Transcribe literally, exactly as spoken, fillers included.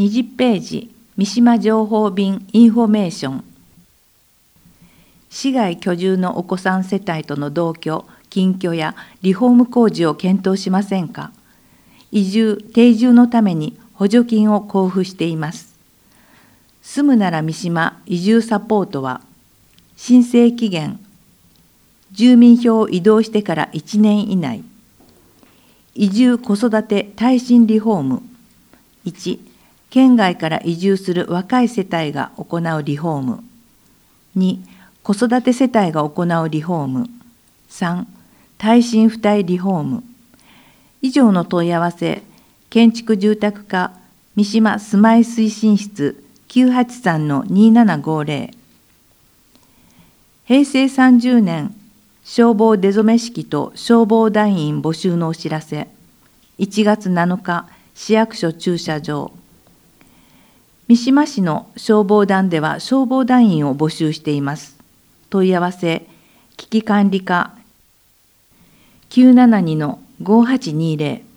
にじゅっページ、三島情報便インフォメーション。市外居住のお子さん世帯との同居、近居やリフォーム工事を検討しませんか。移住・定住のために補助金を交付しています。住むなら三島移住サポートは、申請期限、住民票を移動してからいちねん以内、移住子育て耐震リフォーム、いち、県外から移住する若い世帯が行うリフォーム、に、子育て世帯が行うリフォーム、さん、耐震付帯リフォーム。以上の問い合わせ、建築住宅課三島住まい推進室 きゅうはちさんのにななごぜろ。平成さんじゅうねん、消防出初め式と消防団員募集のお知らせ。いちがつなのか、市役所駐車場。三島市の消防団では消防団員を募集しています。問い合わせ、危機管理課きゅうななにのごはちにぜろ。